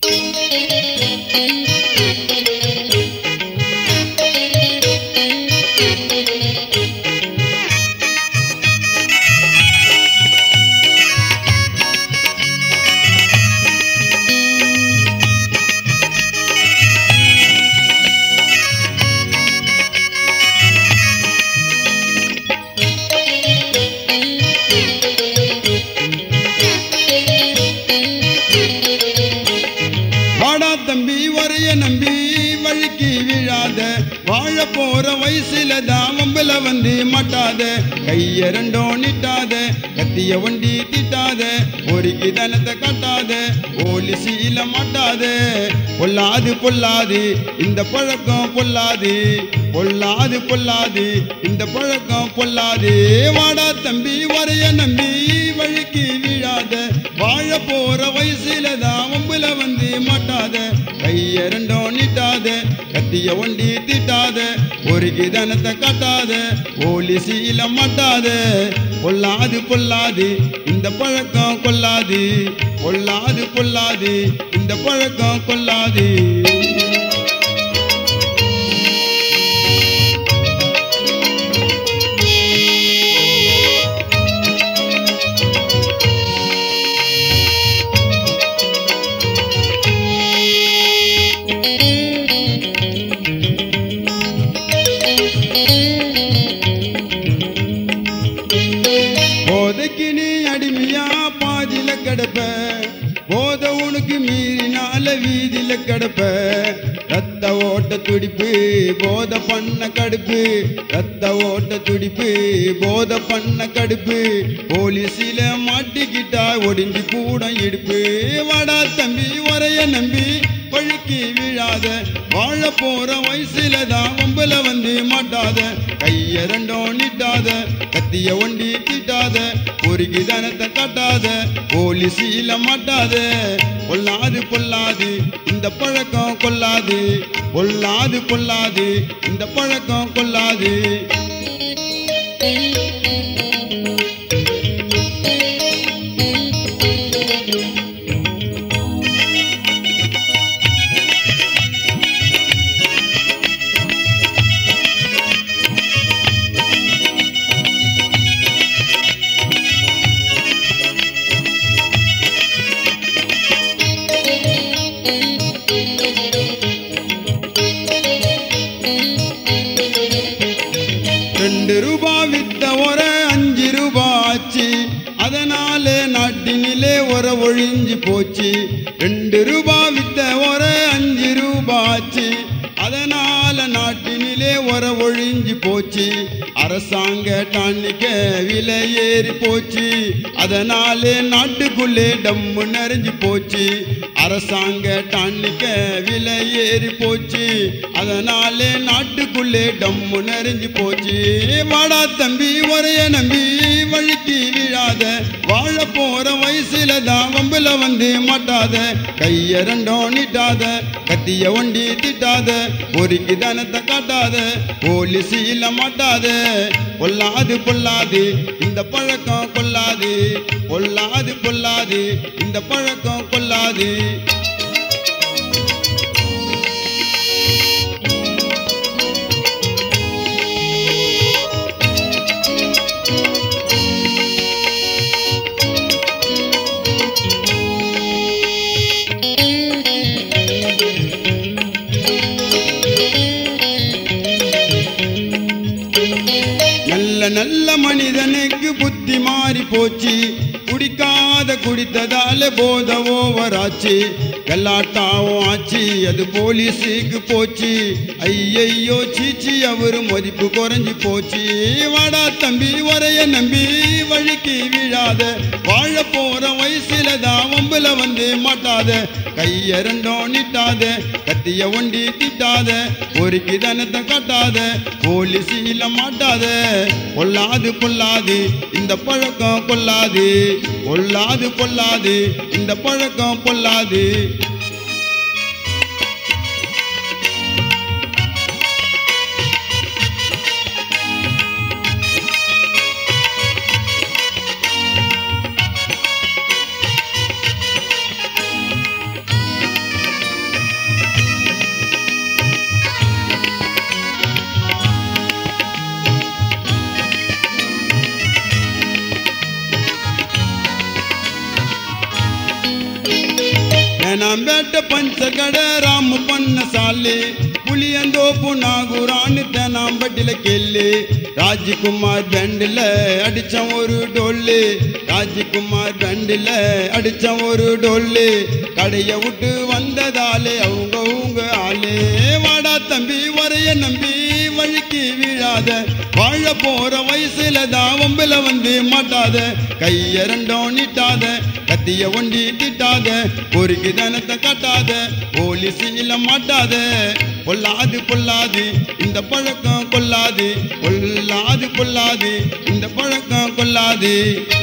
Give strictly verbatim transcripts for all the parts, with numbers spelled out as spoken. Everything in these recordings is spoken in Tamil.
தம்பி வரைய நம்பி வழுக்கி விழாத வாழ போற வயசுல தாமம்பல வந்து மாட்டாத கைய ரெண்டோ நிட்டாத கத்திய வண்டி திட்டாத ஒருக்கி தனத்தை காட்டாத ஓலி சீல மாட்டாத பொல்லாது பொல்லாது இந்த பழக்கம் பொல்லாது பொல்லாது பொல்லாது இந்த பழக்கம் பொல்லாது வாடா தம்பி வரைய நம்பி வழுக்கி விழாத வாழ போற வயசுல தாமம்பல வந்து மாட்டாத கைய ரெண்டோ நிட்டாத கத்திய ஒண்டி திட்டாத ஒருக்கி தனத்தை காட்டாத ஓலி சீல மாட்டாத பொல்லாது பொல்லாது இந்த பழக்கம் கொல்லாது பொல்லாது பொல்லாது இந்த பழக்கம் கொல்லாது போதைக்கு நீ அடிமையா பாதியில கிடப்ப போத உனக்கு மீறினால வீதியில கிடப்ப ரத்த ஓட்ட துடிப்பு போத பண்ண கடுப்பு ரத்த ஓட்ட துடிப்பு போத பண்ண கடுப்பு போலீஸில மாட்டிக்கிட்டா ஒடிஞ்சு கூட இடுப்பு வாடா தம்பி வரைய நம்பி பழுக்கி விழாத வாழ போற வயசுல தான் வம்பல வந்து மாட்டாத கைய ரெண்டோ நிட்டாத கத்திய ஒண்டி திட்டாத பொறுக்கி தனத்தை காட்டாத போலீஸில மாட்டாத பொல்லாது பொல்லாது இந்த பழக்கம் கொல்லாது பொல்லாது பொல்லாது இந்த பழக்கம் கொல்லாது ரெண்டு ரூபா வித்த ஒர அஞ்சு ரூபா ஆச்சு அதனால நாட்டினிலே ஒர ஒழிஞ்சு போச்சு ரெண்டு ரூபா வித்த ஒர அஞ்சு ரூபா ஆச்சு அதனால நாட்டினிலே ஒர ஒழிஞ்சு போச்சு அரசாங்க டானிக்க விலை ஏறி போச்சு அதனாலே நாட்டுக்குள்ளே டம்மு நிறைஞ்சு போச்சு அரசாங்க டானிக்க விலை ஏறி போச்சு அதனாலே நாட்டுக்குள்ளே டம்மு நிறைஞ்சு போச்சு வாடா தம்பி ஒரைய நம்பி வழுக்கி விழாத வாழ போற வயசுல தான் வம்புல வந்து மாட்டாத கைய ரெண்டோ நிட்டாத கத்திய ஒண்டி திட்டாத ஒருக்கி தனத்தை காட்டாத போலீஸில மாட்டாத பொல்லாது பொல்லாது இந்த பழக்கம் கொல்லாது பொல்லாது பொல்லாது இந்த பழக்கம் கொல்லாது நல்ல நல்ல மனிதனுக்கு புத்தி மாறி போச்சு குடிக்காத குடித்ததால போத ஓவராச்சு கல்லாட்டாவும் ஆச்சு அது போலீஸுக்கு போச்சு ஐயையோ சீச்சி அவரு மதிப்பு குறைஞ்சு போச்சு வாடா தம்பி வரைய நம்பி வழுக்கி விழாத வாழ போற வயசுல தான் வம்புல வந்து மாட்டாத கைய ரெண்டோ நிட்டாத கத்திய ஒண்டி திட்டாத ஒருக்கி தனத்தை காட்டாத போலீஸில மாட்டாத பொல்லாது பொல்லாது இந்த பழக்கம் கொல்லாது பொல்லாது பொல்லாது இந்த பழக்கம் பொல்லாது தேனாம்பேட்டை பஞ்சகட ராம பண்ண சாலி புளியந்தோப்பு நாகூரான்னு தேனாம்பட்டில கேள்வி ராஜ்குமார் பேண்டில் அடிச்சான் ஒரு டோல்லு ராஜ்குமார் பேண்டில் அடிச்சான் ஒரு டோல்லு கடையை விட்டு வந்ததாலே அவங்க அவங்க ஆளே வாடா தம்பி வரைய நம்பி வழுக்கி வீழாத வாழ போற வயசுல தான் வம்பல வந்து மாட்டாத கைய ரெண்டும் நீட்டாத கத்திய ஒண்டி திட்டாத பொறுக்கி தனத்தை காட்டாத போலீஸில மாட்டாத பொல்லாது பொல்லாது இந்த பழக்கம் கொல்லாது பொல்லாது பொல்லாது இந்த பழக்கம் கொல்லாது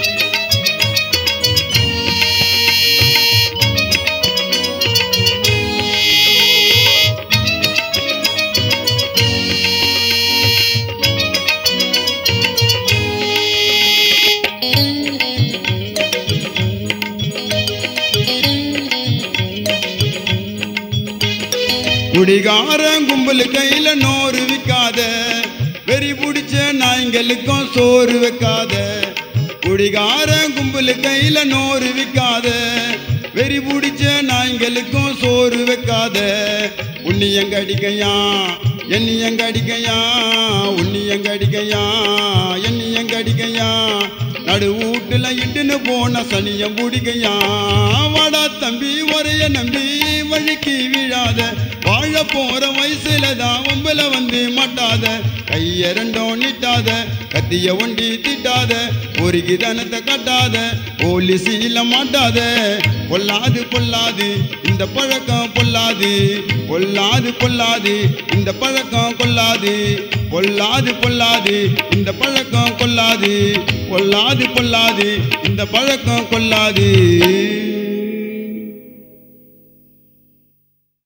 குடிகாரன் கும்பல் கையில நோறு விற்காத வெறி பிடிச்ச நாய்களுக்கும் சோறு வைக்காத குடிகாரன் கும்பல் கையில நோறு விற்காத வெறி பிடிச்ச நாய்களுக்கும் சோறு வைக்காத உன்னியங்க அடிக்கையா என்னியங்க அடிக்கையா உன்னியங்க அடிக்கையா என்னியங்க அடிக்கையா நடு வீட்டுல இட்டுன்னு போன சனியம் பிடிக்கையா வாடா தம்பி ஒரைய நம்பி வழுக்கி வீழாத வாழ போற வயசுல தான் ஒம்பல வந்து மாட்டாத கைய ரெண்டும் நீட்டாத கத்திய ஒண்டி திட்டாத பொறுக்கி தனத்தை கட்டாத போலீஸில மாட்டாத பொல்லாது பொல்லாது இந்த பழக்கம் பொல்லாது பொல்லாது பொல்லாது இந்த பழக்கம் கொல்லாது பொல்லாது பொல்லாது இந்த பழக்கம் கொல்லாது பொல்லாது பொல்லாது இந்த பழக்கம் கொல்லாது